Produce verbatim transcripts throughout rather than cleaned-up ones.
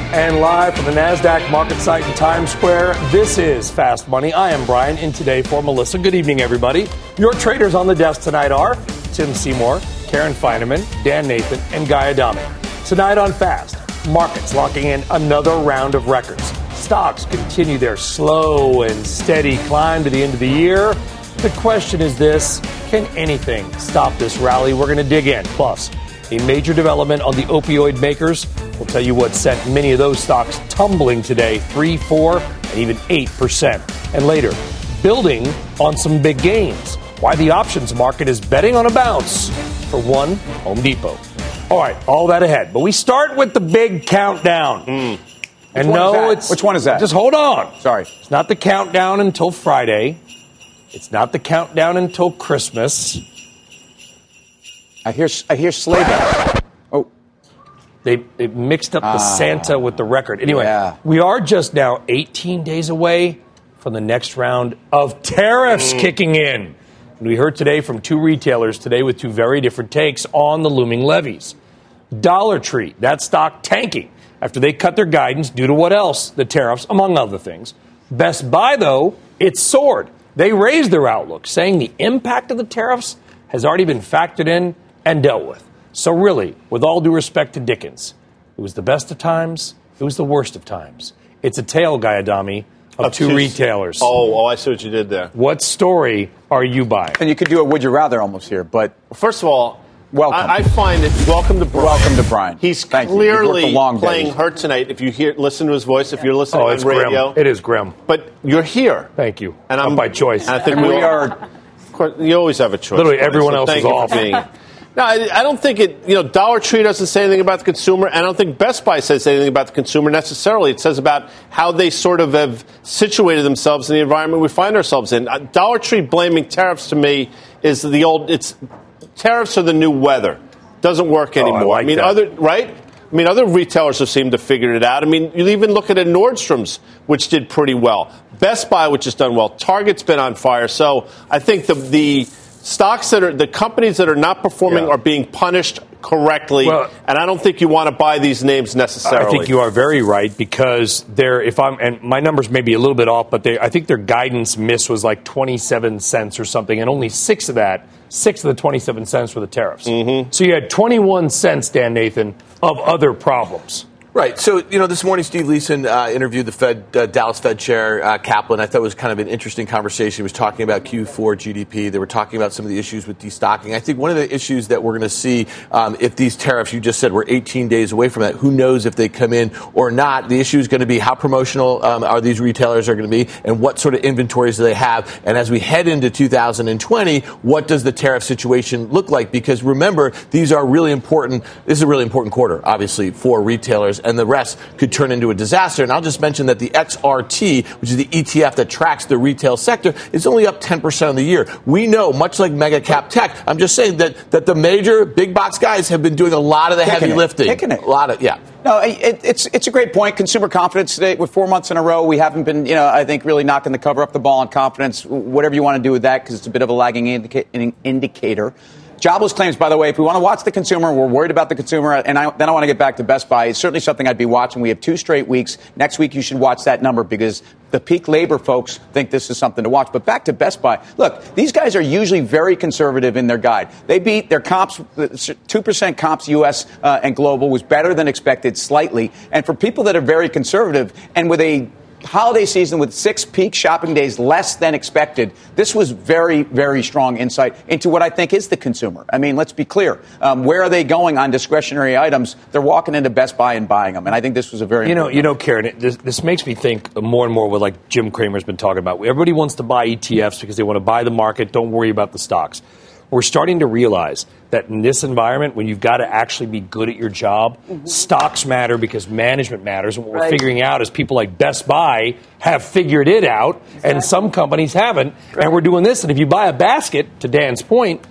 And live from the NASDAQ market site in Times Square, this is Fast Money. I am Brian, in today for Melissa. Good evening, everybody. Your traders on the desk tonight are Tim Seymour, Karen Feineman, Dan Nathan, and Guy Adami. Tonight on Fast, markets locking in another round of records. Stocks continue their slow and steady climb to the end of the year. The question is this: can anything stop this rally? We're going to dig in. Plus, a major development on the opioid makers. We'll tell you what sent many of those stocks tumbling today, three, four, and even eight percent. And later, building on some big gains. Why the options market is betting on a bounce for one Home Depot. All right, all that ahead. But we start with the big countdown. Mm. And no, it's... Which one is that? Just hold on. Sorry. It's not the countdown until Friday. It's not the countdown until Christmas. I hear I hear sleigh bells. Oh. They, they mixed up the ah, Santa with the record. Anyway, yeah. We are just now eighteen days away from the next round of tariffs mm. kicking in. And we heard today from two retailers today with two very different takes on the looming levies. Dollar Tree, that stock tanking after they cut their guidance due to what else? The tariffs, among other things. Best Buy, though, it soared. They raised their outlook, saying the impact of the tariffs has already been factored in and dealt with. So really, with all due respect to Dickens, it was the best of times, it was the worst of times. It's a tale, Guy Adami, of, of two, two retailers. Oh, oh, I see what you did there. What story are you buying? And you could do a would you rather almost here, but first of all, welcome. I, I find it welcome to Brian. Welcome to Brian. He's Thank clearly long playing days. hurt tonight. If you hear, listen to his voice, if you're listening oh, on it's radio, grim. It is grim. But you're here. Thank you. And I'm Not by choice. And I think and we, we are. Of course, you always have a choice. Literally, everyone so else thank is you off. For being, no, I, I don't think it. You know, Dollar Tree doesn't say anything about the consumer. And I don't think Best Buy says anything about the consumer necessarily. It says about how they sort of have situated themselves in the environment we find ourselves in. Uh, Dollar Tree blaming tariffs to me is the old. It's tariffs are the new weather. Doesn't work anymore. Oh, I, like I mean, that. other right. I mean, other retailers have seemed to figure it out. I mean, you even look at a Nordstrom's, which did pretty well. Best Buy, which has done well. Target's been on fire. So I think the the stocks that are the companies that are not performing yeah. are being punished correctly. Well, and I don't think you want to buy these names necessarily. I think you are very right because they're, if I'm, and my numbers may be a little bit off, but they, I think their guidance miss was like twenty-seven cents or something, and only six of that, six of the twenty-seven cents were the tariffs. Mm-hmm. So you had twenty-one cents, Dan Nathan, of other problems. Right. So, you know, this morning Steve Leeson uh, interviewed the Fed, uh, Dallas Fed Chair uh, Kaplan. I thought it was kind of an interesting conversation. He was talking about Q four G D P. They were talking about some of the issues with destocking. I think one of the issues that we're going to see um, if these tariffs, you just said, we're eighteen days away from that. Who knows if they come in or not? The issue is going to be how promotional um, are these retailers are going to be and what sort of inventories do they have? And as we head into two thousand twenty, what does the tariff situation look like? Because remember, these are really important. This is a really important quarter, obviously, for retailers. And the rest could turn into a disaster. And I'll just mention that the X R T, which is the E T F that tracks the retail sector, is only up ten percent on the year. We know, much like mega cap tech, I'm just saying that, that the major big box guys have been doing a lot of the Kicking heavy it. lifting. Kicking it. A lot of, yeah. No, it, it's it's a great point. Consumer confidence today, with four months in a row, we haven't been, you know, I think really knocking the cover up the ball on confidence, whatever you want to do with that, because it's a bit of a lagging indica- indicator. Jobless claims, by the way, if we want to watch the consumer, we're worried about the consumer, and I, then I want to get back to Best Buy. It's certainly something I'd be watching. We have two straight weeks. Next week, you should watch that number because the peak labor folks think this is something to watch. But back to Best Buy. Look, these guys are usually very conservative in their guide. They beat their comps, two percent comps U S uh, and global was better than expected slightly. And for people that are very conservative and with a holiday season with six peak shopping days less than expected, this was very, very strong insight into what I think is the consumer. I mean, let's be clear. Um, where are they going on discretionary items? They're walking into Best Buy and buying them. And I think this was a very You know, you know, Karen, it, this, this makes me think more and more what like Jim Cramer's been talking about. Everybody wants to buy E T Fs because they want to buy the market. Don't worry about the stocks. We're starting to realize that in this environment, when you've got to actually be good at your job, mm-hmm. stocks matter because management matters. And what right. we're figuring out is people like Best Buy have figured it out, exactly. and some companies haven't. Right. And we're doing this. And if you buy a basket, to Dan's point,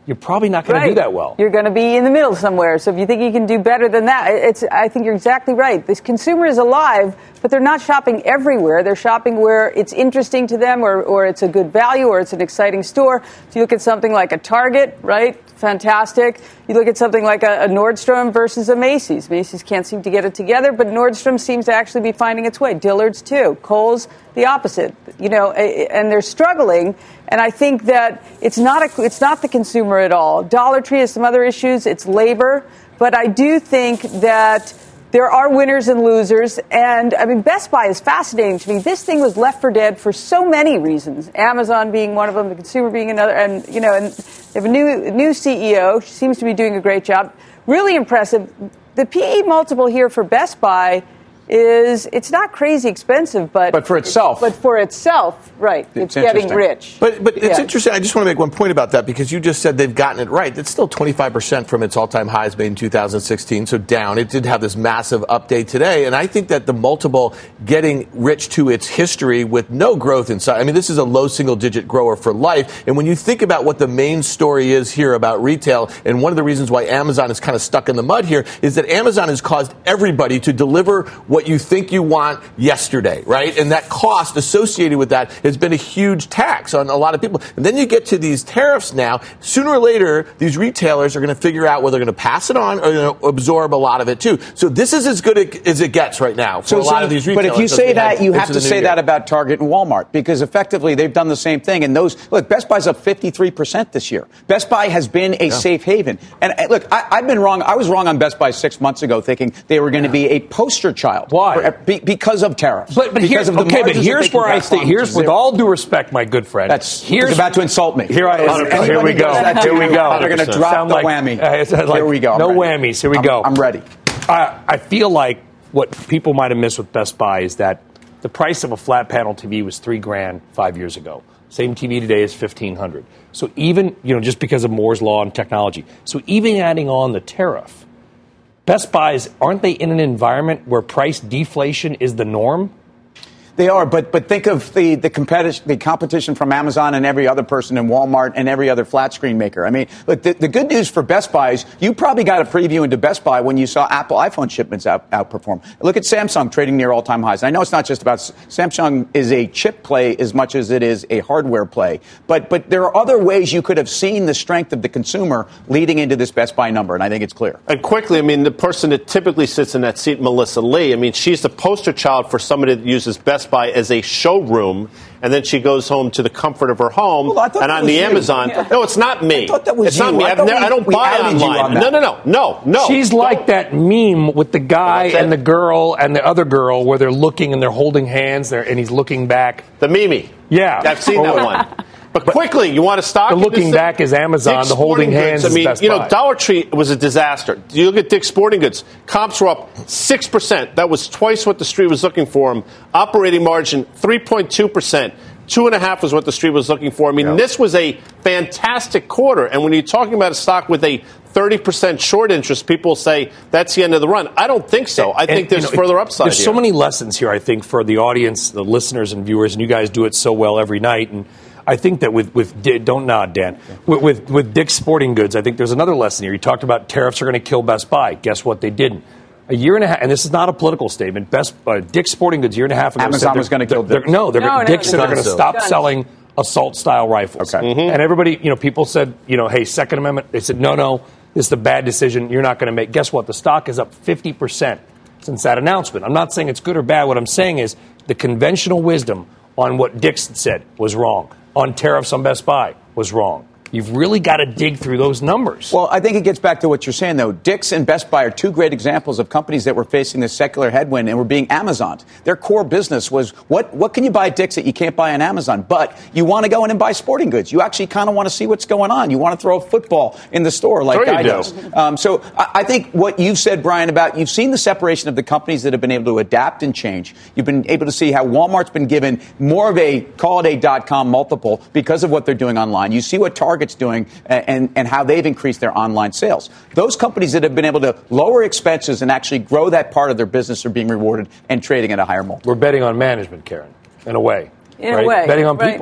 you're probably not going right. to do that well. You're going to be in the middle somewhere. So if you think you can do better than that, it's, I think you're exactly right. This consumer is alive, but they're not shopping everywhere. They're shopping where it's interesting to them, or, or it's a good value, or it's an exciting store. So you look at something like a Target, right? Fantastic. You look at something like a, a Nordstrom versus a Macy's. Macy's can't seem to get it together, but Nordstrom seems to actually be finding its way. Dillard's too. Kohl's the opposite. You know, and they're struggling. And I think that it's not a, it's not the consumer at all. Dollar Tree has some other issues. It's labor. But I do think that there are winners and losers. And, I mean, Best Buy is fascinating to me. This thing was left for dead for so many reasons, Amazon being one of them, the consumer being another. And, you know, and they have a new, new C E O. She seems to be doing a great job. Really impressive. The P E multiple here for Best Buy is, it's not crazy expensive, but... But for itself. But for itself, right. It's, it's getting rich. But but it's yeah. interesting. I just want to make one point about that, because you just said they've gotten it right. It's still twenty-five percent from its all-time highs made in two thousand sixteen, so down. It did have this massive update today, and I think that the multiple getting rich to its history with no growth inside. I mean, this is a low single-digit grower for life, and when you think about what the main story is here about retail, and one of the reasons why Amazon is kind of stuck in the mud here is that Amazon has caused everybody to deliver what you think you want yesterday, right? And that cost associated with that has been a huge tax on a lot of people. And then you get to these tariffs now. Sooner or later, these retailers are going to figure out whether they're going to pass it on or going to absorb a lot of it too. So this is as good as it gets right now for so, a lot so, of these retailers. But if you say that, you have to say year. that about Target and Walmart, because effectively they've done the same thing. And those, look, Best Buy's up fifty-three percent this year. Best Buy has been a yeah. safe haven. And uh, look, I, I've been wrong. I was wrong on Best Buy six months ago, thinking they were going to be a poster child. Why? For, be, because of tariffs. But, but because here, of the okay, but here's where I think, here's with zero. all due respect, my good friend. That's here's about to insult me. Here, I, here we go. Here we go. They're going to drop Sound the like, whammy. Uh, like, here we go. I'm no ready. whammies. Here we I'm, go. I'm ready. I, I feel like what people might have missed with Best Buy is that the price of a flat panel T V was three grand five years ago. Same T V today is fifteen hundred. So even, you know, just because of Moore's law and technology. So even adding on the tariff, Best Buys, aren't they in an environment where price deflation is the norm? They are, but but think of the the competition, the competition from Amazon and every other person in Walmart and every other flat screen maker. I mean, look, the, the good news for Best Buy is you probably got a preview into Best Buy when you saw Apple iPhone shipments out, outperform. Look at Samsung trading near all-time highs. And I know it's not just about Samsung is a chip play as much as it is a hardware play, but but there are other ways you could have seen the strength of the consumer leading into this Best Buy number, and I think it's clear. And quickly, I mean, the person that typically sits in that seat, Melissa Lee, I mean, she's the poster child for somebody that uses Best Buy as a showroom, and then she goes home to the comfort of her home. Well, and on the you. Amazon, yeah. no, it's not me. I thought that was it's you. not me. I, I've never, we, I don't we buy online. On no, no, no, no, no. She's don't. like that meme with the guy and the girl and the other girl where they're looking and they're holding hands there, and he's looking back. The Mimi. Yeah, I've seen that one. But quickly, you want to stock? The looking back is Amazon. Dick's the holding hands Goods, I mean, is Best you know, Buy. Dollar Tree was a disaster. You look at Dick's Sporting Goods. Comps were up six percent. That was twice what the street was looking for them. Operating margin, three point two percent. Two and a half was what the street was looking for. I mean, yep. This was a fantastic quarter. And when you're talking about a stock with a thirty percent short interest, people say that's the end of the run. I don't think so. I think and, there's you know, further upside There's here. so many lessons here, I think, for the audience, the listeners and viewers, and you guys do it so well every night. And I think that with, with don't nod, Dan, with, with, with Dick's Sporting Goods, I think there's another lesson here. You talked about tariffs are going to kill Best Buy. Guess what? They didn't. A year and a half, and this is not a political statement. Best uh, Dick's Sporting Goods, a year and a half ago, Amazon was going to kill Dick's. No, they're no, no, Dick's said they're going to stop Guns. selling assault-style rifles. Okay. Mm-hmm. And everybody, you know, people said, you know, hey, Second Amendment. They said, no, no, this is a bad decision. You're not going to make. Guess what? The stock is up fifty percent since that announcement. I'm not saying it's good or bad. What I'm saying is the conventional wisdom on what Dick's said was wrong. On tariffs on Best Buy was wrong. You've really got to dig through those numbers. Well, I think it gets back to what you're saying, though. Dick's and Best Buy are two great examples of companies that were facing this secular headwind and were being Amazoned. Their core business was, what, what can you buy at Dick's that you can't buy on Amazon? But you want to go in and buy sporting goods. You actually kind of want to see what's going on. You want to throw a football in the store like sure I do. Um, so I, I think what you've said, Brian, about you've seen the separation of the companies that have been able to adapt and change. You've been able to see how Walmart's been given more of a, call it a dot-com multiple because of what they're doing online. You see what Target's doing And, and how they've increased their online sales. Those companies that have been able to lower expenses and actually grow that part of their business are being rewarded and trading at a higher multiple. We're betting on management, Karen, in a way. In right? a way. Betting on right. people.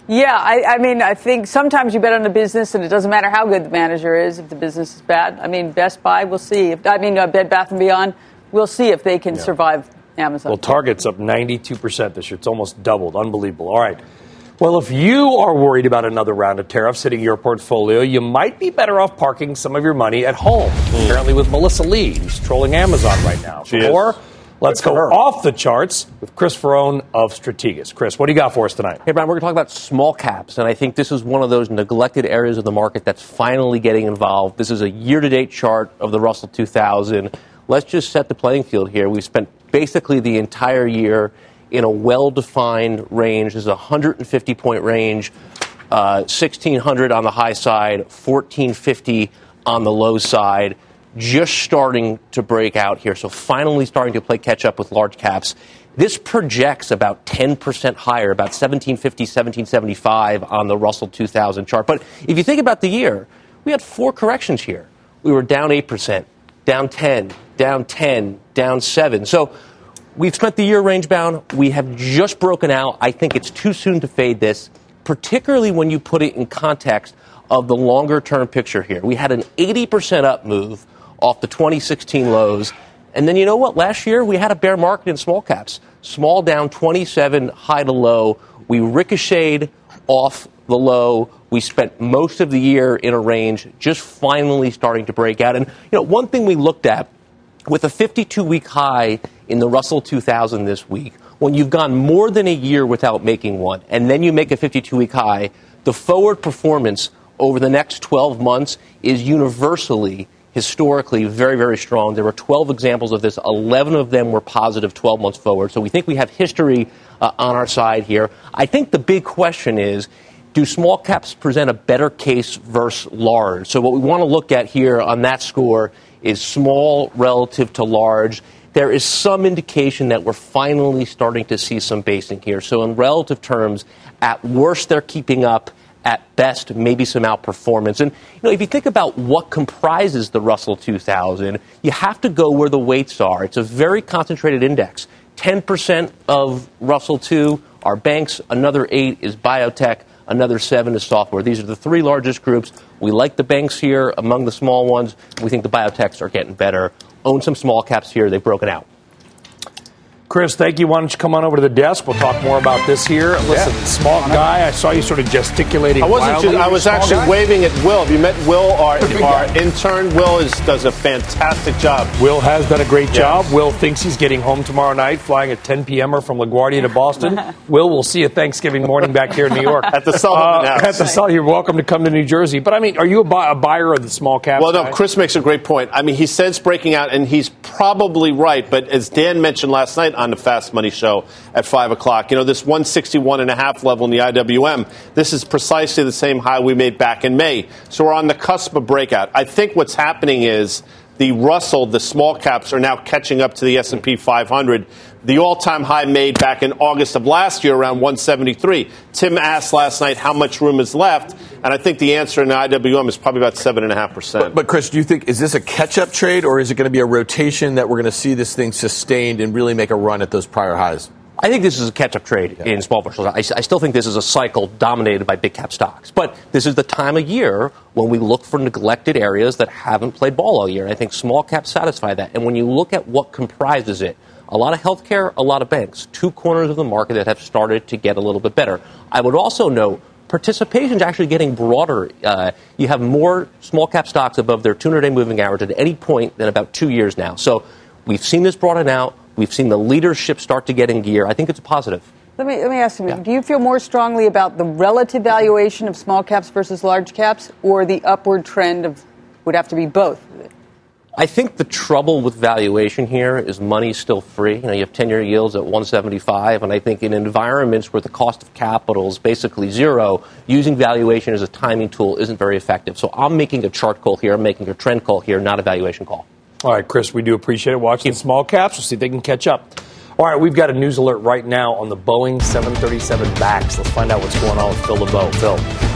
Yeah, I, I mean, I think sometimes you bet on a business, and it doesn't matter how good the manager is if the business is bad. I mean, Best Buy, we'll see. If, I mean, uh, Bed Bath and Beyond, we'll see if they can yeah. survive Amazon. Well, Target's up ninety-two percent this year. It's almost doubled. Unbelievable. All right. Well, if you are worried about another round of tariffs hitting your portfolio, you might be better off parking some of your money at home. Mm. Apparently with Melissa Lee, who's trolling Amazon right now. She For is. Let's go off the charts with Chris Ferrone of Strategas. Chris, what do you got for us tonight? Hey, Brian, we're going to talk about small caps, and I think this is one of those neglected areas of the market that's finally getting involved. This is a year-to-date chart of the Russell two thousand. Let's just set the playing field here. We've spent basically the entire year in a well-defined range. This is a one hundred fifty point range, uh, sixteen hundred on the high side, fourteen fifty on the low side. Just starting to break out here, so finally starting to play catch-up with large caps. This projects about ten percent higher, about seventeen fifty, seventeen seventy-five on the Russell two thousand chart. But if you think about the year, we had four corrections here. We were down eight percent, down ten, down ten, down seven. So we've spent the year range-bound. We have just broken out. I think it's too soon to fade this, particularly when you put it in context of the longer-term picture here. We had an eighty percent up move off the twenty sixteen lows. And then you know what? Last year, we had a bear market in small caps. Small down twenty-seven, high to low. We ricocheted off the low. We spent most of the year in a range, just finally starting to break out. And, you know, one thing we looked at with a fifty-two week high in the Russell two thousand this week, when you've gone more than a year without making one, and then you make a fifty-two week high, the forward performance over the next twelve months is universally historically very, very strong. There were twelve examples of this. eleven of them were positive twelve months forward. So we think we have history uh, on our side here. I think the big question is, do small caps present a better case versus large? So what we want to look at here on that score is small relative to large. There is some indication that we're finally starting to see some basing here. So in relative terms, at worst, they're keeping up. At best, maybe some outperformance. And, you know, if you think about what comprises the Russell two thousand, you have to go where the weights are. It's a very concentrated index. ten percent of Russell two are banks, another eight is biotech, another seven is software. These are the three largest groups. We like the banks here among the small ones. We think the biotechs are getting better. Own some small caps here. They've broken out. Chris, thank you. Why don't you come on over to the desk? We'll talk more about this here. Listen, yeah. small guy, I saw you sort of gesticulating. I wasn't. Just, I was actually guy? waving at Will. Have you met Will, our, our intern? Will is, does a fantastic job. Will has done a great yes. job. Will thinks he's getting home tomorrow night, flying at ten p.m. from LaGuardia to Boston. Will, we'll see you Thanksgiving morning back here in New York. At the Sullivan uh, House. At the Sullivan. You're welcome to come to New Jersey. But, I mean, are you a, buy, a buyer of the small caps? Well, no, guy? Chris makes a great point. I mean, he says breaking out, and he's probably right. But as Dan mentioned last night on the Fast Money Show, at five o'clock. You know, this one sixty-one and a half level in the I W M, this is precisely the same high we made back in May. So we're on the cusp of breakout. I think what's happening is the Russell, the small caps, are now catching up to the S and P five hundred. The all-time high made back in August of last year, around one seventy-three. Tim asked last night how much room is left, and I think the answer in the I W M is probably about seven point five percent. But, but, Chris, do you think, is this a catch-up trade, or is it going to be a rotation that we're going to see this thing sustained and really make a run at those prior highs? I think this is a catch-up trade yeah. in small partials. I, I still think this is a cycle dominated by big-cap stocks. But this is the time of year when we look for neglected areas that haven't played ball all year. And I think small caps satisfy that. And when you look at what comprises it, a lot of healthcare, a lot of banks, two corners of the market that have started to get a little bit better. I would also note participation is actually getting broader. Uh, you have more small-cap stocks above their two hundred day moving average at any point than about two years now. So we've seen this broaden out. We've seen the leadership start to get in gear. I think it's a positive. Let me let me ask you, yeah. do you feel more strongly about the relative valuation of small caps versus large caps, or the upward trend of would have to be both? I think the trouble with valuation here is money's still free. You know, you have ten-year yields at one seventy-five, and I think in environments where the cost of capital is basically zero, using valuation as a timing tool isn't very effective. So I'm making a chart call here. I'm making a trend call here, not a valuation call. All right, Chris, we do appreciate it. Watching the small caps. We'll see if they can catch up. All right, we've got a news alert right now on the Boeing seven thirty-seven MAX. Let's find out what's going on with Phil LeBeau. Phil.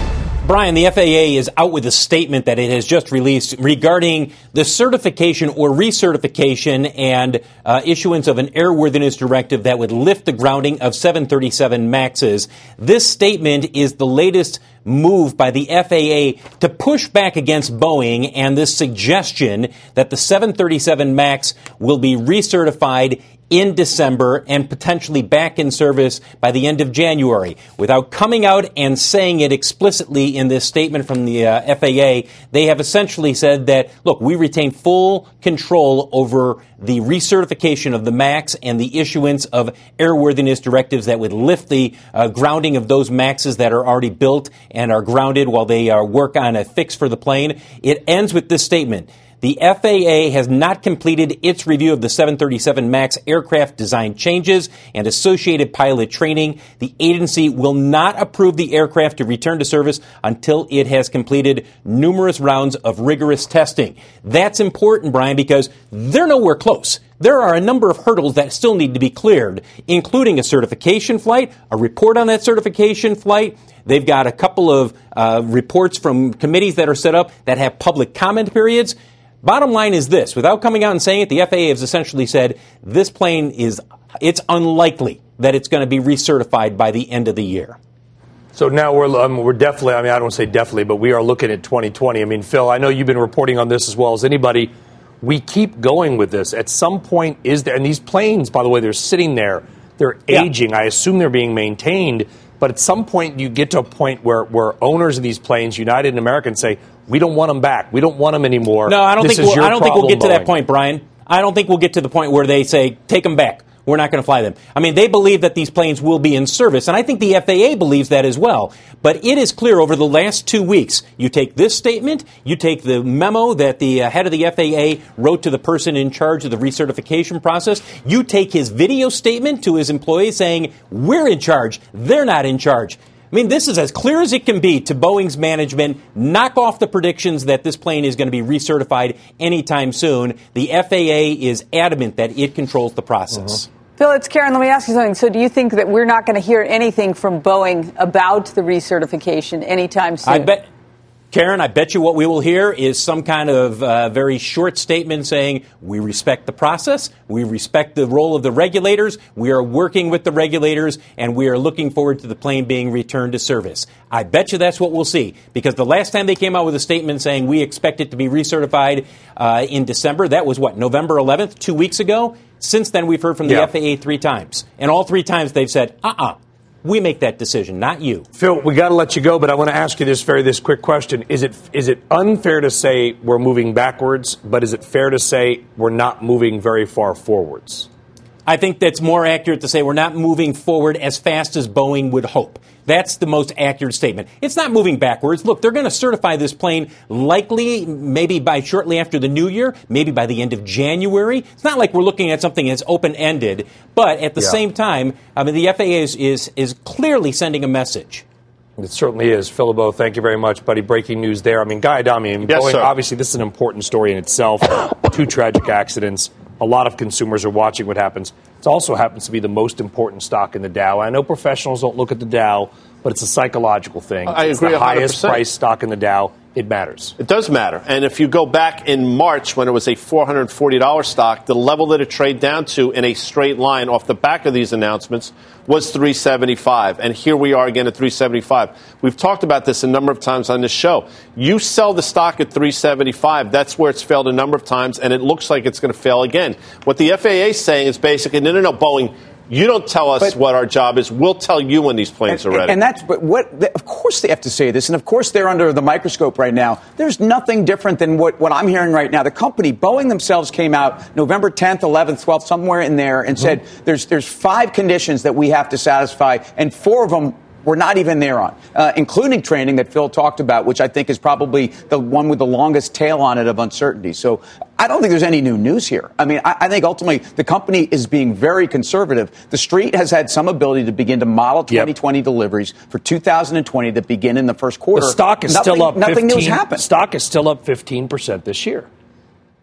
Brian, the F A A is out with a statement that it has just released regarding the certification or recertification and uh, issuance of an airworthiness directive that would lift the grounding of seven thirty-seven MAXes. This statement is the latest move by the F A A to push back against Boeing and this suggestion that the seven thirty-seven MAX will be recertified in December and potentially back in service by the end of January. Without coming out and saying it explicitly in this statement from the uh, F A A, they have essentially said that, look, we retain full control over the recertification of the MAX and the issuance of airworthiness directives that would lift the uh, grounding of those MAXes that are already built and are grounded while they uh, work on a fix for the plane. It ends with this statement. The F A A has not completed its review of the seven thirty-seven MAX aircraft design changes and associated pilot training. The agency will not approve the aircraft to return to service until it has completed numerous rounds of rigorous testing. That's important, Brian, because they're nowhere close. There are a number of hurdles that still need to be cleared, including a certification flight, a report on that certification flight. They've got a couple of uh, reports from committees that are set up that have public comment periods. Bottom line is this. Without coming out and saying it, the F A A has essentially said this plane is, it's unlikely that it's going to be recertified by the end of the year. So now we're um, we're definitely, I mean, I don't say definitely, but we are looking at twenty twenty. I mean, Phil, I know you've been reporting on this as well as anybody. We keep going with this. At some point, is there, and these planes, by the way, they're sitting there, they're aging. Yeah. I assume they're being maintained. But at some point, you get to a point where, where owners of these planes, United and American, say, we don't want them back. We don't want them anymore. No, I don't this think we'll, I don't think we'll get Boeing. to that point, Brian. I don't think we'll get to the point where they say, take them back. We're not going to fly them. I mean, they believe that these planes will be in service, and I think the F A A believes that as well. But it is clear over the last two weeks, you take this statement, you take the memo that the uh, head of the F A A wrote to the person in charge of the recertification process, you take his video statement to his employees saying, we're in charge, they're not in charge. I mean, this is as clear as it can be to Boeing's management. Knock off the predictions that this plane is going to be recertified anytime soon. The F A A is adamant that it controls the process. Mm-hmm. Phil, it's Karen. Let me ask you something. So do you think that we're not going to hear anything from Boeing about the recertification anytime soon? I bet, Karen, I bet you what we will hear is some kind of uh, very short statement saying, we respect the process, we respect the role of the regulators, we are working with the regulators, and we are looking forward to the plane being returned to service. I bet you that's what we'll see, because the last time they came out with a statement saying we expect it to be recertified uh, in December, that was what, November eleventh, two weeks ago? Since then, we've heard from the yeah. F A A three times. And all three times they've said, uh-uh, we make that decision, not you. Phil, we got to let you go, but I want to ask you this very this quick question. Is it is it unfair to say we're moving backwards, but is it fair to say we're not moving very far forwards? I think that's more accurate to say we're not moving forward as fast as Boeing would hope. That's the most accurate statement. It's not moving backwards. Look, they're going to certify this plane likely maybe by shortly after the new year, maybe by the end of January. It's not like we're looking at something that's open-ended. But at the yeah. same time, I mean, the F A A is, is, is clearly sending a message. It certainly is. Phil LeBeau, thank you very much, buddy. Breaking news there. I mean, Guy Adami, I mean, yes, Boeing, obviously this is an important story in itself. Two tragic accidents. A lot of consumers are watching what happens. It also happens to be the most important stock in the Dow. I know professionals don't look at the Dow, but it's a psychological thing. I it's agree the one hundred percent. Highest price stock in the Dow. It matters. It does matter. And if you go back in March when it was a four hundred forty dollars stock, the level that it traded down to in a straight line off the back of these announcements was three seventy-five. And here we are again at three seventy-five. We've talked about this a number of times on this show. You sell the stock at three seventy-five. That's where it's failed a number of times, and it looks like it's going to fail again. What the F A A is saying is basically, no, no, no, Boeing, you don't tell us but, what our job is. We'll tell you when these planes and, are ready. And that's but what. Of course, they have to say this, and of course, they're under the microscope right now. There's nothing different than what, what I'm hearing right now. The company, Boeing themselves, came out November tenth, eleventh, twelfth, somewhere in there, and mm-hmm. said there's there's five conditions that we have to satisfy, and four of them we're not even there on, uh, including training that Phil talked about, which I think is probably the one with the longest tail on it of uncertainty. So I don't think there's any new news here. I mean, I, I think ultimately the company is being very conservative. The Street has had some ability to begin to model twenty twenty yep. deliveries for two thousand twenty that begin in the first quarter. The stock is nothing, still up. Nothing fifteen, new's happened. Stock is still up fifteen percent this year.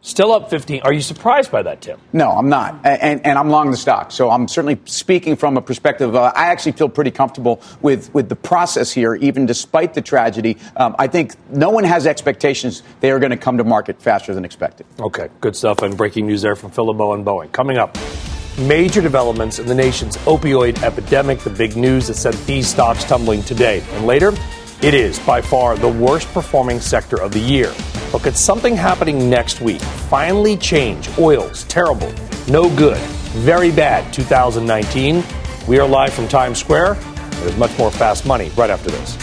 Still up fifteen. Are you surprised by that, Tim? No, I'm not. And, and, and I'm long the stock. So I'm certainly speaking from a perspective. Uh, I actually feel pretty comfortable with, with the process here, even despite the tragedy. Um, I think no one has expectations they are going to come to market faster than expected. Okay, good stuff. And breaking news there from Phil LeBeau and Boeing. Coming up, major developments in the nation's opioid epidemic. The big news that sent these stocks tumbling today. And later, it is by far the worst performing sector of the year. Look at something happening next week. Finally change. Oil's terrible. No good. Very bad. two thousand nineteen. We are live from Times Square. There's much more Fast Money right after this.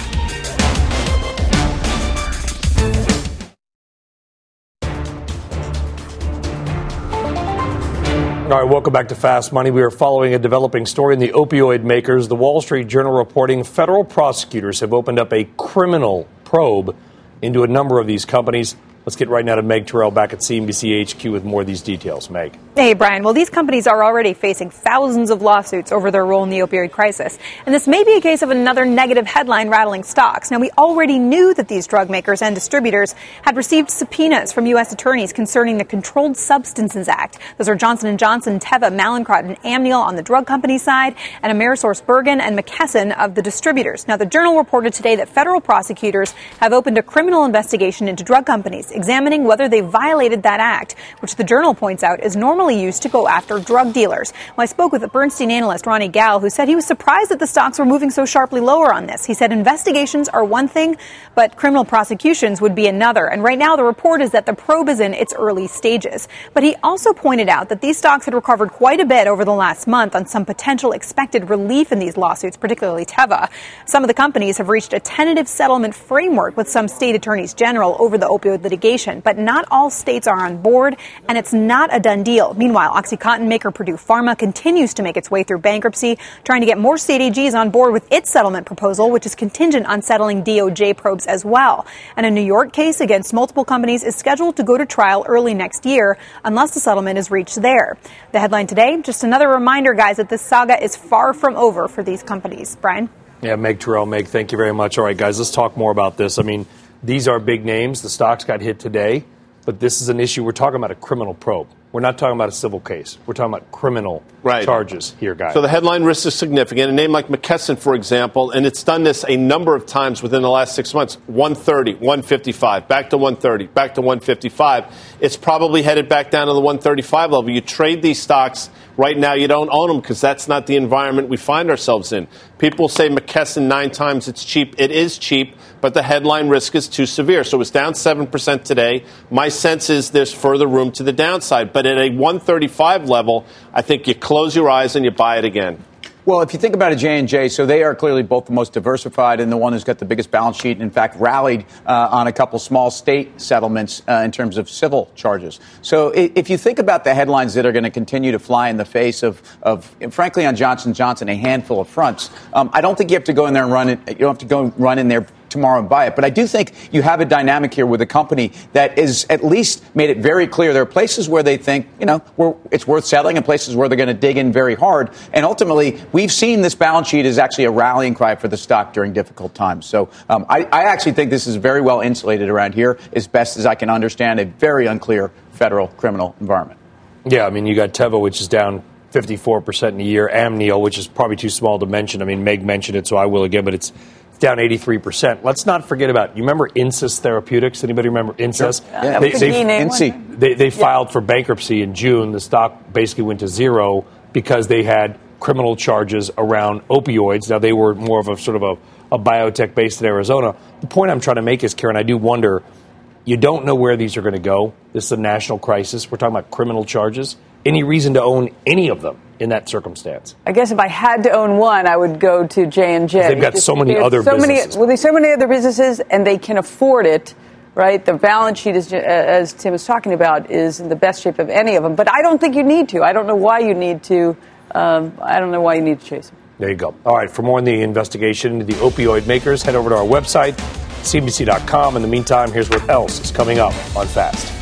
All right, welcome back to Fast Money. We are following a developing story in the opioid makers. The Wall Street Journal reporting federal prosecutors have opened up a criminal probe into a number of these companies. Let's get right now to Meg Terrell back at C N B C H Q with more of these details. Meg. Hey, Brian. Well, these companies are already facing thousands of lawsuits over their role in the opioid crisis. And this may be a case of another negative headline rattling stocks. Now, we already knew that these drug makers and distributors had received subpoenas from U S attorneys concerning the Controlled Substances Act. Those are Johnson and Johnson, Teva, Mallinckrodt, and Amneal on the drug company side, and AmerisourceBergen and McKesson of the distributors. Now, the Journal reported today that federal prosecutors have opened a criminal investigation into drug companies, examining whether they violated that act, which the Journal points out is normally used to go after drug dealers. Well, I spoke with a Bernstein analyst, Ronnie Gal, who said he was surprised that the stocks were moving so sharply lower on this. He said investigations are one thing, but criminal prosecutions would be another. And right now, the report is that the probe is in its early stages. But he also pointed out that these stocks had recovered quite a bit over the last month on some potential expected relief in these lawsuits, particularly Teva. Some of the companies have reached a tentative settlement framework with some state attorneys general over the opioid litigation, but not all states are on board, and it's not a done deal. Meanwhile, OxyContin maker Purdue Pharma continues to make its way through bankruptcy, trying to get more state A Gs on board with its settlement proposal, which is contingent on settling D O J probes as well. And a New York case against multiple companies is scheduled to go to trial early next year, unless the settlement is reached there. The headline today, just another reminder, guys, that this saga is far from over for these companies. Brian? Yeah, Meg Terrell. Meg, thank you very much. All right, guys, let's talk more about this. I mean, these are big names. The stocks got hit today, but this is an issue. We're talking about a criminal probe. We're not talking about a civil case. We're talking about criminal right. charges here, guys. So the headline risk is significant. A name like McKesson, for example, and it's done this a number of times within the last six months, one thirty, one fifty-five, back to one thirty, back to one fifty-five. It's probably headed back down to the one thirty-five level. You trade these stocks right now, you don't own them because that's not the environment we find ourselves in. People say McKesson nine times it's cheap. It is cheap, but the headline risk is too severe. So it's down seven percent today. My sense is there's further room to the downside. But at a one thirty-five level, I think you close your eyes and you buy it again. Well, if you think about a J and J, so they are clearly both the most diversified and the one who's got the biggest balance sheet, and in fact rallied uh, on a couple small state settlements uh, in terms of civil charges. So if you think about the headlines that are going to continue to fly in the face of, of frankly, on Johnson and Johnson, a handful of fronts, um, I don't think you have to go in there and run it. You don't have to go and run in there tomorrow and buy it. But I do think you have a dynamic here with a company that is at least made it very clear there are places where they think, you know, where it's worth selling and places where they're going to dig in very hard. And ultimately, we've seen this balance sheet is actually a rallying cry for the stock during difficult times. So um, I, I actually think this is very well insulated around here, as best as I can understand a very unclear federal criminal environment. Yeah, I mean, you got Teva, which is down fifty-four percent in a year. Amneal, which is probably too small to mention. I mean, Meg mentioned it, so I will again, but it's down eighty-three percent. Let's not forget about, you remember Insys Therapeutics? Anybody remember Insys? Sure. Yeah, they, they, they, they filed yeah. for bankruptcy in June. The stock basically went to zero because they had criminal charges around opioids. Now, they were more of a sort of a, a biotech based in Arizona. The point I'm trying to make is, Karen, I do wonder, you don't know where these are going to go. This is a national crisis. We're talking about criminal charges. Any reason to own any of them in that circumstance? I guess if I had to own one, I would go to J and J. They've got Just, so many other so businesses. Many, well, there's so many other businesses, and they can afford it, right? The balance sheet, is, as Tim was talking about, is in the best shape of any of them. But I don't think you need to. I don't know why you need to. Um, I don't know why you need to chase them. There you go. All right, for more on the investigation into the opioid makers, head over to our website, C N B C dot com. In the meantime, here's what else is coming up on Fast.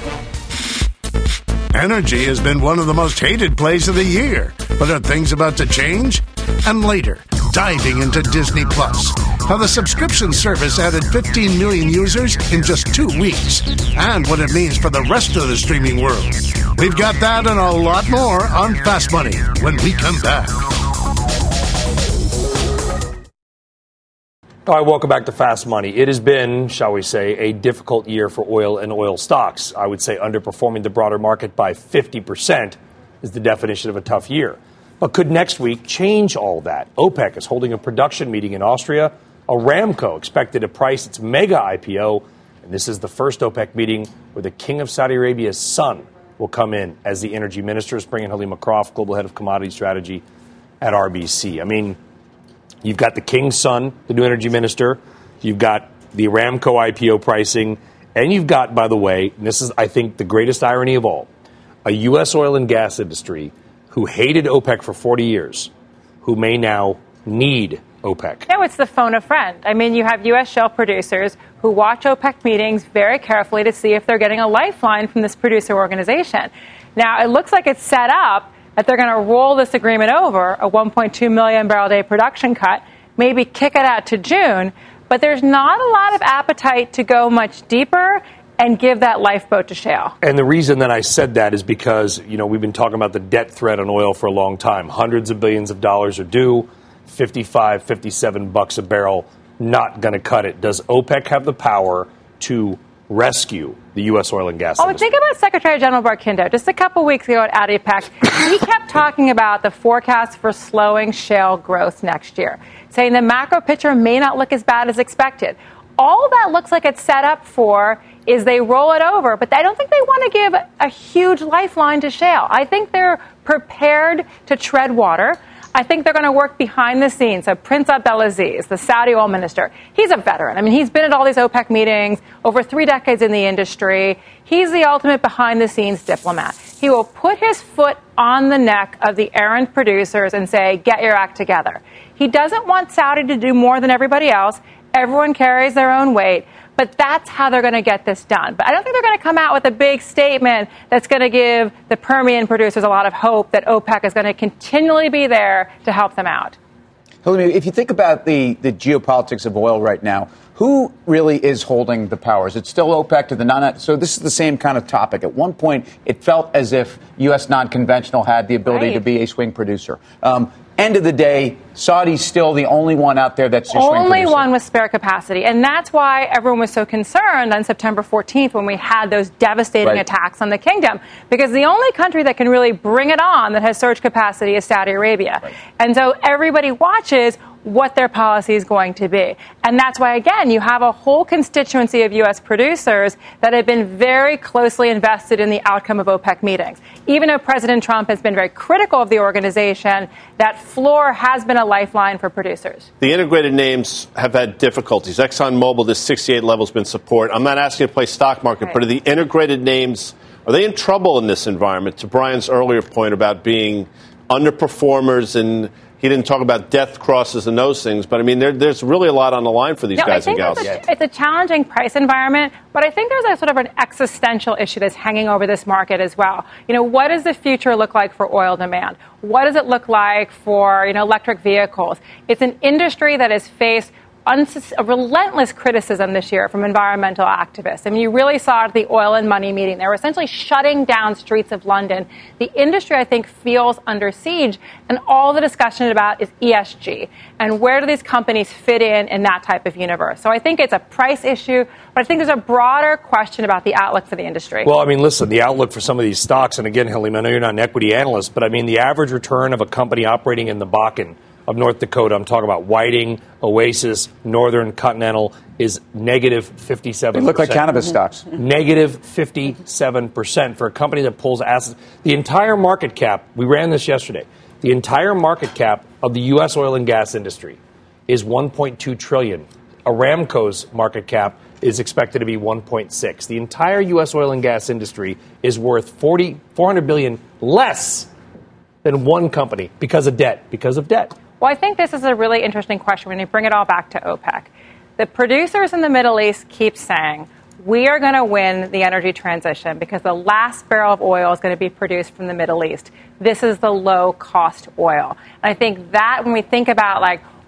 Energy has been one of the most hated plays of the year, but are things about to change? And later, diving into Disney Plus, how the subscription service added fifteen million users in just two weeks, and what it means for the rest of the streaming world. We've got that and a lot more on Fast Money when we come back. All right, welcome back to Fast Money. It has been, shall we say, a difficult year for oil and oil stocks. I would say underperforming the broader market by fifty percent is the definition of a tough year. But could next week change all that? OPEC is holding a production meeting in Austria. Aramco expected to price its mega I P O. And this is the first OPEC meeting where the King of Saudi Arabia's son will come in as the energy minister. Bring in Halima Croft, global head of commodity strategy at R B C. I mean, you've got the King's son, the new energy minister. You've got the Aramco I P O pricing. And you've got, by the way, and this is, I think, the greatest irony of all, a U S oil and gas industry who hated OPEC for forty years, who may now need OPEC. No, it's the phone a friend. I mean, you have U S shale producers who watch OPEC meetings very carefully to see if they're getting a lifeline from this producer organization. Now, it looks like it's set up that they're going to roll this agreement over, a one point two million barrel a day production cut, maybe kick it out to June, but there's not a lot of appetite to go much deeper and give that lifeboat to shale. And the reason that I said that is because, you know, we've been talking about the debt threat on oil for a long time. Hundreds of billions of dollars are due, fifty-five, fifty-seven bucks a barrel, not going to cut it. Does OPEC have the power to rescue the U S oil and gas oh, industry? Think about Secretary General Barkindo. Just a couple weeks ago at ADIPEC, he kept talking about the forecast for slowing shale growth next year, saying the macro picture may not look as bad as expected. All that looks like it's set up for is they roll it over, but I don't think they want to give a huge lifeline to shale. I think they're prepared to tread water. I think they're going to work behind the scenes. So Prince Abdulaziz, the Saudi oil minister, he's a veteran. I mean, he's been at all these OPEC meetings, over three decades in the industry. He's the ultimate behind-the-scenes diplomat. He will put his foot on the neck of the errant producers and say, get your act together. He doesn't want Saudi to do more than everybody else. Everyone carries their own weight. But that's how they're going to get this done. But I don't think they're going to come out with a big statement that's going to give the Permian producers a lot of hope that OPEC is going to continually be there to help them out. If you think about the, the geopolitics of oil right now, who really is holding the powers? It's still OPEC to the non. So this is the same kind of topic. At one point, it felt as if U S non-conventional had the ability right. to be a swing producer. Um, end of the day, Saudi's still the only one out there that's your swing Only producer. one with spare capacity. And that's why everyone was so concerned on September fourteenth when we had those devastating Right. attacks on the kingdom. Because the only country that can really bring it on that has surge capacity is Saudi Arabia. Right. And so everybody watches what their policy is going to be. And that's why, again, you have a whole constituency of U S producers that have been very closely invested in the outcome of OPEC meetings. Even though President Trump has been very critical of the organization, that floor has been a lifeline for producers. The integrated names have had difficulties. ExxonMobil, this sixty-eight level has been support. I'm not asking you to play stock market, Right. but are the integrated names, are they in trouble in this environment? To Brian's earlier point about being underperformers, and he didn't talk about death crosses and those things, but I mean, there, there's really a lot on the line for these No, guys I and think gals. it's a, it's a challenging price environment, but I think there's a sort of an existential issue that's hanging over this market as well. You know, what does the future look like for oil demand? What does it look like for, you know, electric vehicles? It's an industry that has faced Unsus- a relentless criticism this year from environmental activists. I mean, you really saw it at the Oil and Money meeting. They were essentially shutting down streets of London. The industry, I think, feels under siege, and all the discussion about is E S G. And where do these companies fit in in that type of universe? So I think it's a price issue, but I think there's a broader question about the outlook for the industry. Well, I mean, listen, the outlook for some of these stocks, and again, Halima, I know you're not an equity analyst, but I mean, the average return of a company operating in the Bakken of North Dakota, I'm talking about Whiting, Oasis, Northern Continental, is negative fifty-seven percent. They look like cannabis stocks. Negative fifty-seven percent for a company that pulls assets. The entire market cap, we ran this yesterday, the entire market cap of the U S oil and gas industry is one point two trillion dollars. Aramco's market cap is expected to be one point six. The entire U S oil and gas industry is worth forty, four hundred billion dollars less than one company because of debt, because of debt. Well, I think this is a really interesting question when you bring it all back to OPEC. The producers in the Middle East keep saying, we are going to win the energy transition because the last barrel of oil is going to be produced from the Middle East. This is the low-cost oil. And I think that when we think about, like,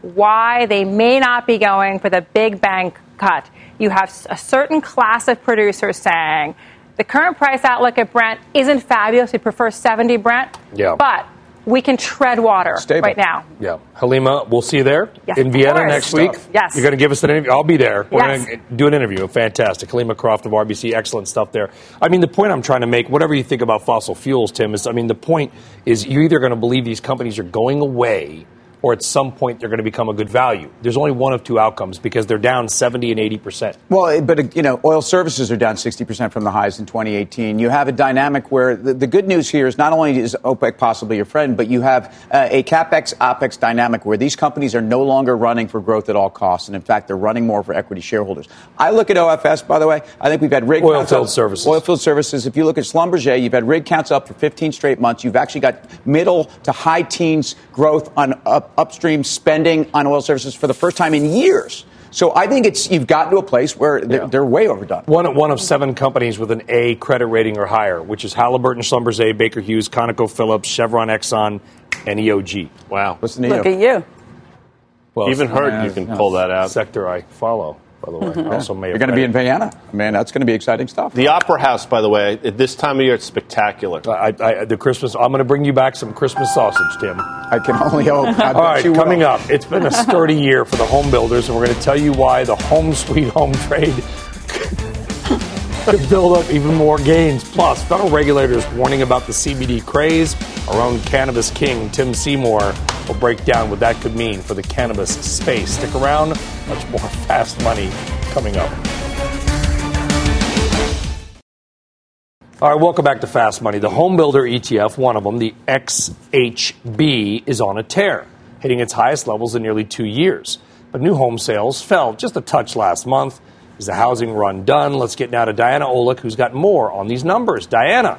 why they may not be going for the big bank cut. You have a certain class of producers saying the current price outlook at Brent isn't fabulous. We prefer seventy Brent. Yeah. But we can tread water Stable. right now. Yeah. Halima, we'll see you there Yes, in of Vienna course. next week. Yes. You're going to give us an interview. I'll be there. We're Yes. going to do an interview. Fantastic. Halima Croft of R B C. Excellent stuff there. I mean, the point I'm trying to make, whatever you think about fossil fuels, Tim, is, I mean, the point is you're either going to believe these companies are going away or at some point they're going to become a good value. There's only one of two outcomes because they're down seventy and eighty percent. Well, but, you know, oil services are down sixty percent from the highs in twenty eighteen. You have a dynamic where the, the good news here is not only is OPEC possibly your friend, but you have uh, a CapEx, OPEX dynamic where these companies are no longer running for growth at all costs. And in fact, they're running more for equity shareholders. I look at O F S, by the way. I think we've had rig Oil counts field up, services. Oil field services. If you look at Schlumberger, you've had rig counts up for fifteen straight months. You've actually got middle to high teens growth on up, upstream spending on oil services for the first time in years. So I think it's you've gotten to a place where they're, Yeah. they're way overdone. One, one of seven companies with an A credit rating or higher, which is Halliburton, Schlumberger, Baker Hughes, ConocoPhillips, Chevron, Exxon, and E O G. Wow. What's the Look at you. Well, Even it's Hurt, you can pull that out. sector I follow, by the way. I also may You're have going to be read in Vienna. Man, that's going to be exciting stuff. The Opera House, by the way, at this time of year, it's spectacular. I, I, the Christmas. I'm going to bring you back some Christmas sausage, Tim. I can only hope. I bet All right, you will. coming up, it's been a sturdy year for the home builders, and we're going to tell you why the home sweet home trade could build up even more gains. Plus, federal regulators warning about the C B D craze. Our own cannabis king, Tim Seymour, will break down what that could mean for the cannabis space. Stick around. Much more Fast Money coming up. All right, welcome back to Fast Money. The home builder E T F, one of them, the X H B, is on a tear, hitting its highest levels in nearly two years. But new home sales fell just a touch last month. Is the housing run done? Let's get now to Diana Olick, who's got more on these numbers. Diana.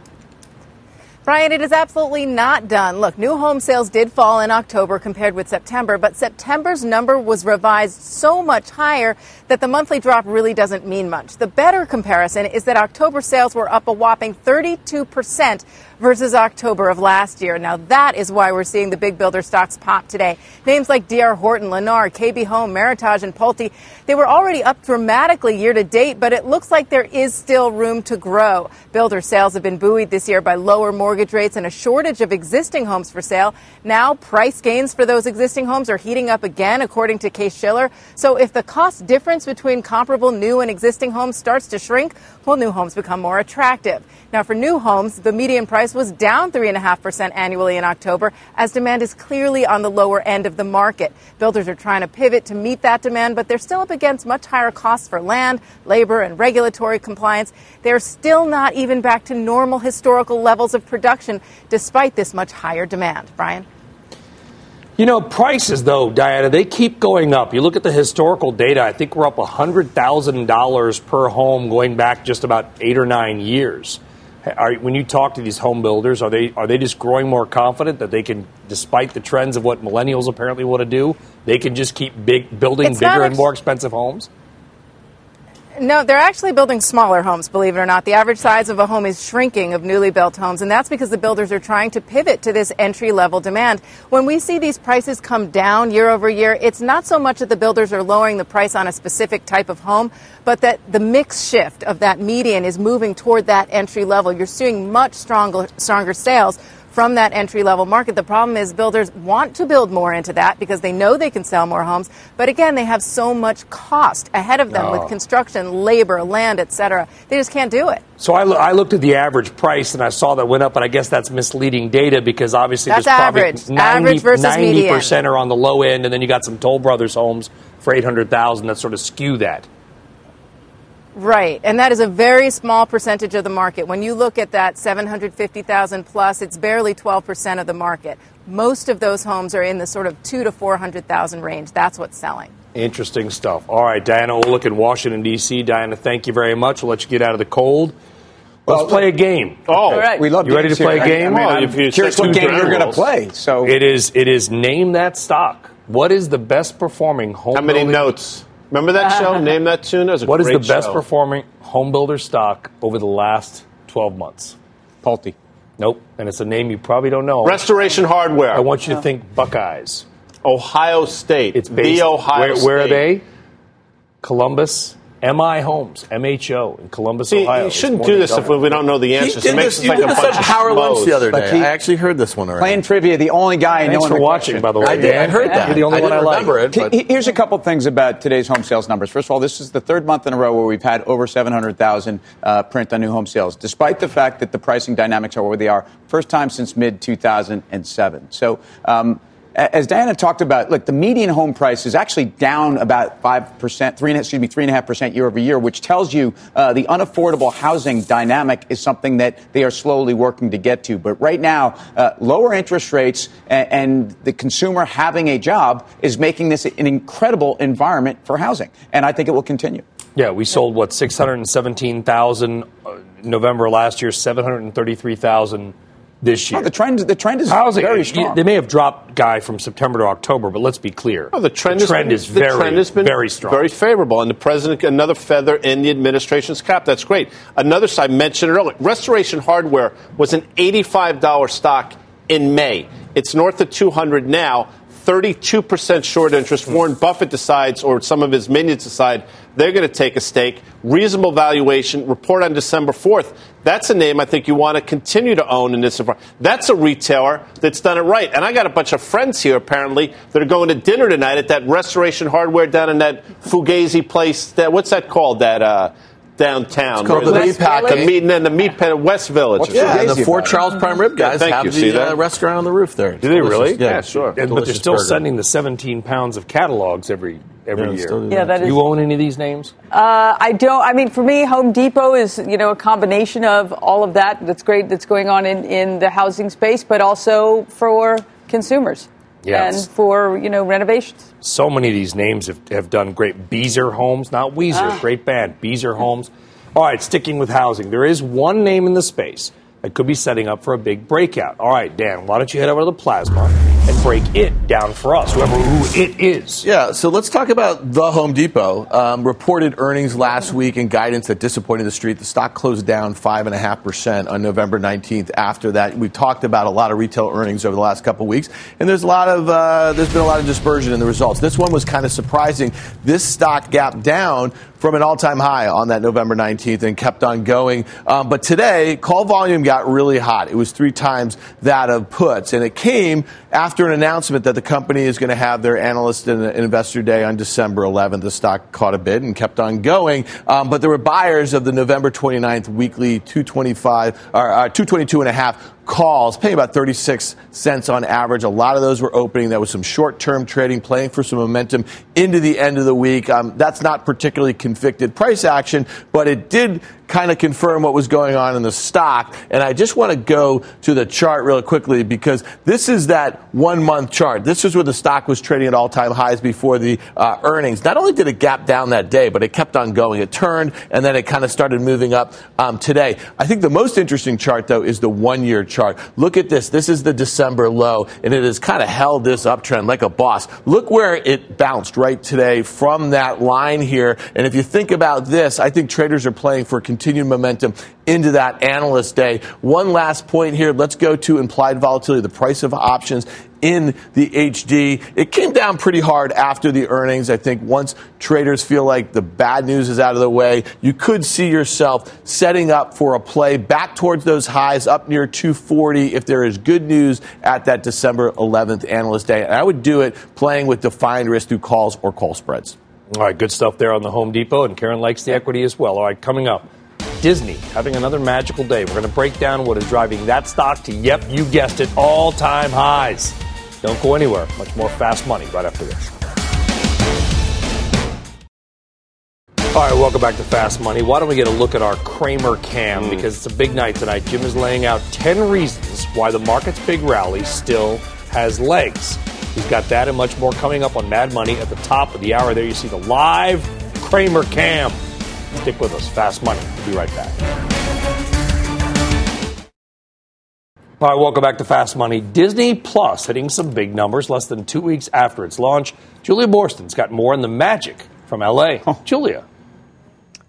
Brian, it is absolutely not done. Look, new home sales did fall in October compared with September, but September's number was revised so much higher that the monthly drop really doesn't mean much. The better comparison is that October sales were up a whopping thirty-two percent versus October of last year. Now, that is why we're seeing the big builder stocks pop today. Names like D R Horton, Lennar, K B Home, Meritage, and Pulte, they were already up dramatically year to date, but it looks like there is still room to grow. Builder sales have been buoyed this year by lower mortgage rates and a shortage of existing homes for sale. Now, price gains for those existing homes are heating up again, according to Case-Shiller. So if the cost difference between comparable new and existing homes starts to shrink, well, new homes become more attractive. Now, for new homes, the median price was down three point five percent annually in October, as demand is clearly on the lower end of the market. Builders are trying to pivot to meet that demand, but they're still up against much higher costs for land, labor, and regulatory compliance. They're still not even back to normal historical levels of production, despite this much higher demand. Brian? You know, prices, though, Diana, they keep going up. You look at the historical data, I think we're up one hundred thousand dollars per home going back just about eight or nine years. Are, when you talk to these home builders, are they are they just growing more confident that they can, despite the trends of what millennials apparently want to do, they can just keep big, building It's bigger not and more expensive homes? No, they're actually building smaller homes, believe it or not. The average size of a home is shrinking of newly built homes, and that's because the builders are trying to pivot to this entry-level demand. When we see these prices come down year over year, it's not so much that the builders are lowering the price on a specific type of home, but that the mix shift of that median is moving toward that entry level. You're seeing much stronger, stronger sales from that entry-level market. The problem is builders want to build more into that because they know they can sell more homes. But again, they have so much cost ahead of them Oh. with construction, labor, land, et cetera. They just can't do it. So I, lo- I looked at the average price and I saw that went up, but I guess that's misleading data because obviously That's there's probably average. Average versus ninety percent median. are on the low end, and then you got some Toll Brothers homes for eight hundred thousand dollars that sort of skew that. Right, and that is a very small percentage of the market. When you look at that seven hundred fifty thousand plus, it's barely twelve percent of the market. Most of those homes are in the sort of two to four hundred thousand range. That's what's selling. Interesting stuff. All right, Diana Olick in Washington, D C. Diana, thank you very much. We'll let you get out of the cold. Let's Well, play a game. Oh, All right. We love you ready to games play a here. game? I mean, Well, I'm if you curious set what two game you're ground going to rules. play. So It is. It is name that stock. What is the best performing home? How many building- notes? Remember that show? Name that tune. That was a What is great the best show. performing home builder stock over the last twelve months? Pulte. Nope. And it's a name you probably don't know. Restoration Hardware. I want you to think Buckeyes. Ohio State. It's based, the Ohio where, State. Where are they? Columbus. M I Homes, M H O, in Columbus, See, Ohio. You shouldn't do this if we don't know the answers. He did this, you did this at Power Lunch the other day. He, I actually heard this one already. Playing trivia, the only guy Thanks knowing for the watching, question. by the way. I did. I heard that. You're the only I one I didn't like. remember it. But. Here's a couple things about today's home sales numbers. First of all, this is the third month in a row where we've had over seven hundred thousand uh, print on new home sales, despite the fact that the pricing dynamics are where they are. First time since mid two thousand seven. So, um, as Diana talked about, look, the median home price is actually down about five percent, three and excuse me, three and a half percent year over year, which tells you uh, the unaffordable housing dynamic is something that they are slowly working to get to. But right now, uh, lower interest rates and, and the consumer having a job is making this an incredible environment for housing, and I think it will continue. Yeah, we sold what six hundred seventeen thousand uh, November last year, seven hundred thirty-three thousand. This year. Oh, the trend, the trend is Housing, very strong. They may have dropped, Guy, from September to October, but let's be clear. Oh, the trend, the trend has, is the very, trend has been very strong. Very favorable. And the president, another feather in the administration's cap. That's great. Another, I mentioned it earlier, Restoration Hardware was an eighty-five dollars stock in May. It's north of two hundred now, thirty-two percent short interest. Warren Buffett decides, or some of his minions decide, they're going to take a stake. Reasonable valuation. Report on December fourth. That's a name I think you want to continue to own in this environment. That's a retailer that's done it right. And I got a bunch of friends here, apparently, that are going to dinner tonight at that Restoration Hardware down in that Fugazi place. That, what's that called? That uh, downtown. It's called the Meat Pack. The meat and the meat pen at West Village. Yeah, and the Fort Charles Prime Rib guys yeah, have you. the See that? Uh, restaurant on the roof there. Do they really? Yeah, yeah, sure. And, but they're still burger. sending the seventeen pounds of catalogs every every Yeah, year. still do Yeah, that is. You own any of these names? Uh, I don't. I mean, for me, Home Depot is, you know, a combination of all of that. That's great. That's going on in, in the housing space, but also for consumers. Yes. And for, you know, renovations. So many of these names have, have done great. Beezer Homes, not Weezer, Ah. great band. Beezer Homes. All right, sticking with housing. There is one name in the space that could be setting up for a big breakout. All right, Dan, why don't you head over to the Plasma and break it down for us, whoever who it is. Yeah, so let's talk about the Home Depot. Um, reported earnings last week and guidance that disappointed the street. The stock closed down five point five percent on November nineteenth. After that, we've talked about a lot of retail earnings over the last couple of weeks, and there's a lot of uh, there's been a lot of dispersion in the results. This one was kind of surprising. This stock gapped down from an all-time high on that November nineteenth and kept on going. Um, but today, call volume got really hot. It was three times that of puts, and it came after an announcement that the company is going to have their analyst and investor day on December eleventh. The stock caught a bid and kept on going. Um, but there were buyers of the November twenty-ninth weekly two twenty-five or uh, two twenty-two and a half calls, paying about thirty-six cents on average. A lot of those were opening. That was some short-term trading, playing for some momentum into the end of the week. Um, that's not particularly convicted price action, but it did kind of confirm what was going on in the stock. And I just want to go to the chart real quickly because this is that one-month chart. This is where the stock was trading at all-time highs before the uh, earnings. Not only did it gap down that day, but it kept on going. It turned, and then it kind of started moving up um, today. I think the most interesting chart, though, is the one-year chart. Look at this. This is the December low, and it has kind of held this uptrend like a boss. Look where it bounced right today from that line here. And if you think about this, I think traders are playing for continued momentum into that analyst day. One last point here. Let's go to implied volatility, the price of options in the H D. It came down pretty hard after the earnings. I think once traders feel like the bad news is out of the way, you could see yourself setting up for a play back towards those highs up near two forty if there is good news at that December eleventh analyst day. And I would do it playing with defined risk through calls or call spreads. All right, good stuff there on the Home Depot, and Karen likes the equity as well. All right, coming up, Disney having another magical day. We're going to break down what is driving that stock to, yep, you guessed it, all-time highs. Don't go anywhere. Much more Fast Money right after this. All right, welcome back to Fast Money. Why don't we get a look at our Cramer Cam? Mm. Because it's a big night tonight. Jim is laying out ten reasons why the market's big rally still has legs. We've got that and much more coming up on Mad Money at the top of the hour. There you see the live Cramer Cam. Stick with us. Fast Money. We'll be right back. All right, welcome back to Fast Money. Disney Plus hitting some big numbers less than two weeks after its launch. Julia Borston's got more on the magic from L A. Oh. Julia.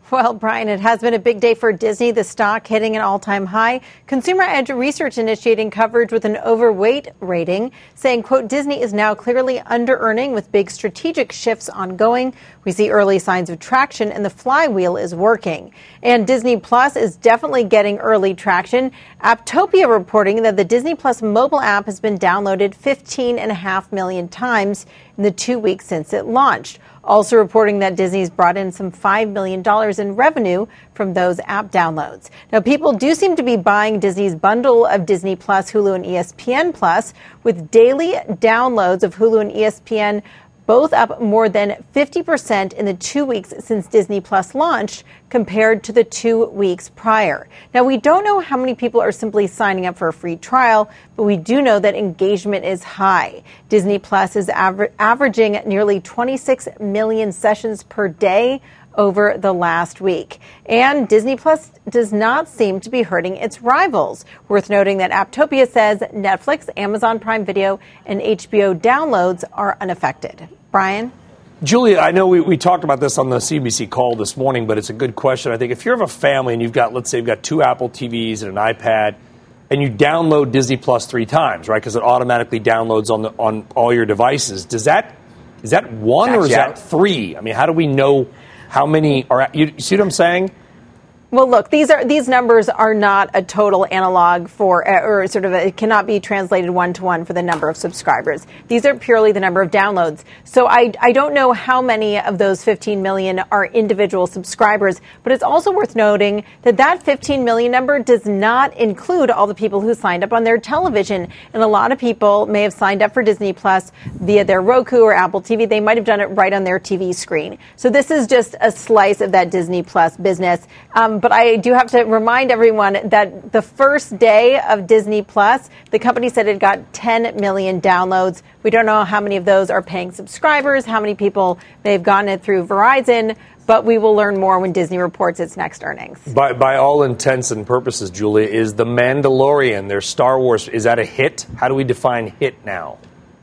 Well, Brian, it has been a big day for Disney, the stock hitting an all-time high. Consumer Edge Research initiating coverage with an overweight rating, saying, quote, Disney is now clearly under-earning with big strategic shifts ongoing. We see early signs of traction and the flywheel is working. And Disney Plus is definitely getting early traction. Apptopia reporting that the Disney Plus mobile app has been downloaded fifteen and a half million times in the two weeks since it launched. Also reporting that Disney's brought in some five million dollars in revenue from those app downloads. Now, people do seem to be buying Disney's bundle of Disney Plus, Hulu, and E S P N Plus, with daily downloads of Hulu and E S P N both up more than fifty percent in the two weeks since Disney Plus launched compared to the two weeks prior. Now, we don't know how many people are simply signing up for a free trial, but we do know that engagement is high. Disney Plus is aver- averaging nearly twenty-six million sessions per day over the last week. And Disney Plus does not seem to be hurting its rivals. Worth noting that Apptopia says Netflix, Amazon Prime Video, and H B O downloads are unaffected. Brian? Julia, I know we, we talked about this on the C B C call this morning, but it's a good question. I think if you're of a family and you've got, let's say you've got two Apple T Vs and an iPad, and you download Disney Plus three times, right, because it automatically downloads on the, on all your devices, does that is that one That's or is that three? I mean, how do we know how many are? You see what I'm saying? Well, look, these are these numbers are not a total analog for, or sort of a, it cannot be translated one to one for the number of subscribers. These are purely the number of downloads. So I, I don't know how many of those fifteen million are individual subscribers, but it's also worth noting that that fifteen million number does not include all the people who signed up on their television. And a lot of people may have signed up for Disney Plus via their Roku or Apple T V. They might have done it right on their T V screen. So this is just a slice of that Disney Plus business. Um, But I do have to remind everyone that the first day of Disney Plus, the company said it got ten million downloads. We don't know how many of those are paying subscribers, how many people may have gotten it through Verizon, but we will learn more when Disney reports its next earnings. By, by all intents and purposes, Julia, is The Mandalorian, their Star Wars, is that a hit? How do we define hit now?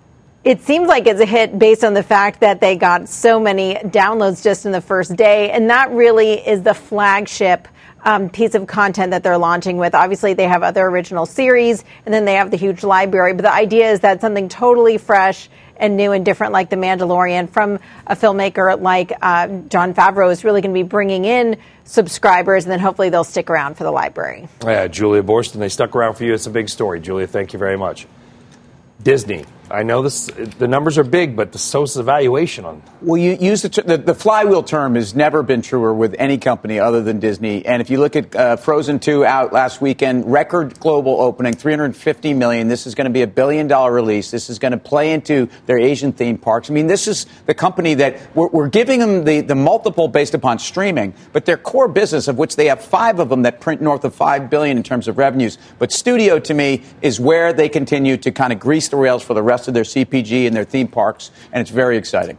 It seems like it's a hit based on the fact that they got so many downloads just in the first day. And that really is the flagship um, piece of content that they're launching with. Obviously, they have other original series, and then they have the huge library. But the idea is that something totally fresh and new and different like The Mandalorian from a filmmaker like uh, Jon Favreau is really going to be bringing in subscribers, and then hopefully they'll stick around for the library. Yeah, Julia Boorstin, they stuck around for you. It's a big story. Julia, thank you very much. Disney. I know this. The numbers are big, but the, so is the valuation on. Well, you use the, the the flywheel term has never been truer with any company other than Disney. And if you look at uh, Frozen two out last weekend, record global opening, three hundred fifty million. This is going to be a billion dollar release. This is going to play into their Asian theme parks. I mean, this is the company that we're, we're giving them the, the multiple based upon streaming, but their core business, of which they have five of them that print north of five billion in terms of revenues. But studio, to me, is where they continue to kind of grease the rails for the rest of their C P G and their theme parks, and it's very exciting.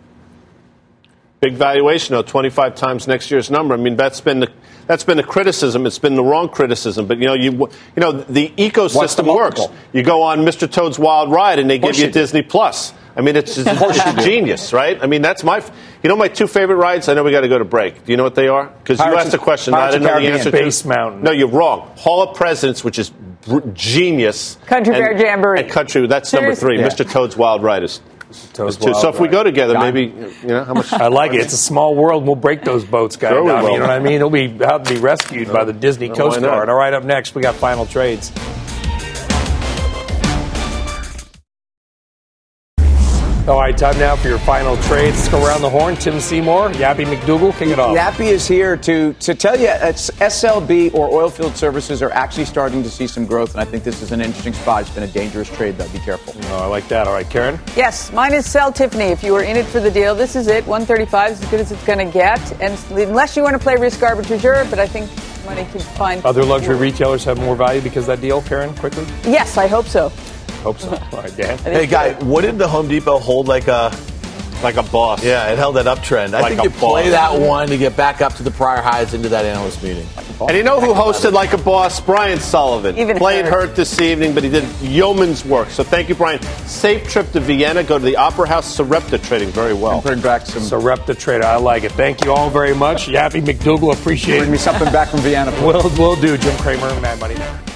Big valuation, though, twenty-five times next year's number. I mean, that's been the that's been the criticism. It's been the wrong criticism, but you know, you you know, the ecosystem the works. You go on Mister Toad's Wild Ride, and they give you you Disney Plus. I mean, it's, it's genius, right? I mean, that's my, you know, my two favorite rides. I know we got to go to break. Do you know what they are? Because you asked a question, I didn't know the answer to. Space Mountain. No, you're wrong. Hall of Presidents, which is br- genius. Country Fair Jamboree. And Country, that's Seriously? number three. Yeah. Mister Toad's Wild Ride is. Toad's Wild Wild so if we Ride. go together, Got maybe you know how much. I like it. It's a small world. We'll break those boats, guys. Sure we will. You know what I mean? It'll be have to be rescued no. by the Disney no, Coast Guard. All right, up next we got final trades. All right, time now for your final trades. Let's go around the horn. Tim Seymour, Yappy McDougal, kick it off. Yappy is here to, to tell you it's S L B or Oilfield Services are actually starting to see some growth, and I think this is an interesting spot. It's been a dangerous trade, though. Be careful. Oh, I like that. All right, Karen? Yes, mine is sell Tiffany. If you were in it for the deal, this is it. one thirty-five is as good as it's going to get. And unless you want to play risk arbitrage, but I think money can find. Other luxury retailers have more value because of that deal, Karen, quickly? Yes, I hope so. Hope so. All right, Dan. Hey, guy, what did the Home Depot hold like a Like a boss. Yeah, it held that uptrend. I Like think a you play boss. that one to get back up to the prior highs into that analyst meeting. And you know who hosted Like a Boss? Brian Sullivan. Even Played hurt. hurt this evening, but he did yeoman's work. So thank you, Brian. Safe trip to Vienna. Go to the Opera House. Sarepta trading very well. Bring back some. Sarepta Trader. I like it. Thank you all very much. Yappy McDougal, appreciate Bring it. me something back from Vienna. We'll, we'll do. Jim Cramer, Mad Money.